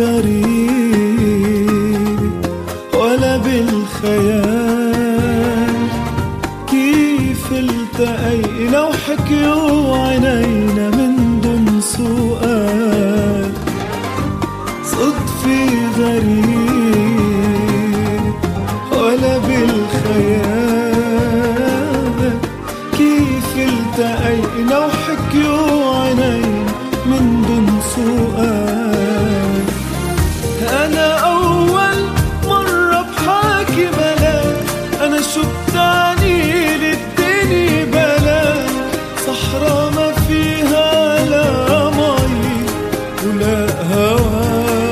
غريب ولا بالخيال، كيف التقينا وحكيوا عينينا من دون سؤال. صدفة غريب ولا بالخيال، كيف التقينا وحكيوا عينينا من دون سؤال. أنا أول مرة بحاكي ملاك، أنا شو بتعني للدنيا بلاك، صحرا ما فيها لا مي ولا هوا.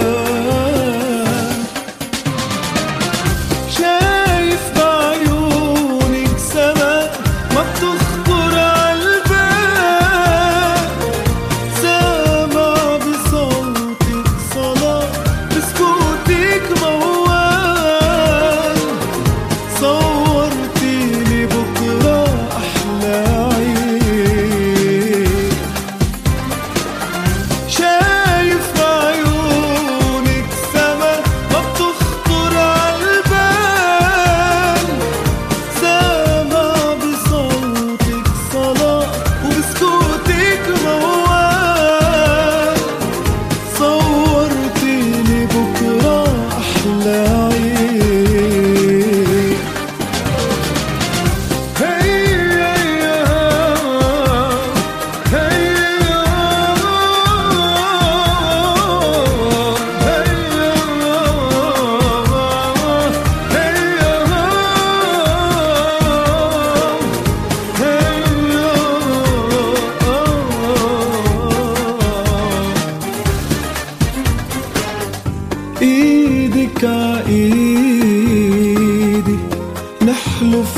شايف بعيونك سما ما بتخطر عالبال، سامع بصوتك صلاة بسكوتك موال. صورتيلي بكرة أحلى عيد. شايف بعيونك سما ما بتخطر عالبال، سامع بصوتك صلاة وبسكوتك موال. صورتيلي بكرة أحلى عيد. ايدك عايدي نحلف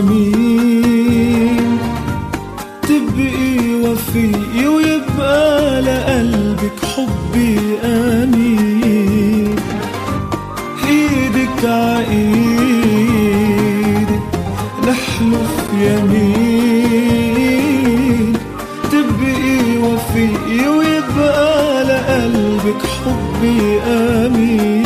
يمين، تبقي وفي ويبقى لقلبك حبي امين. ايدك عايدي نحلف يمين، تبقي وفي ويبقى لقلبك حبي امين.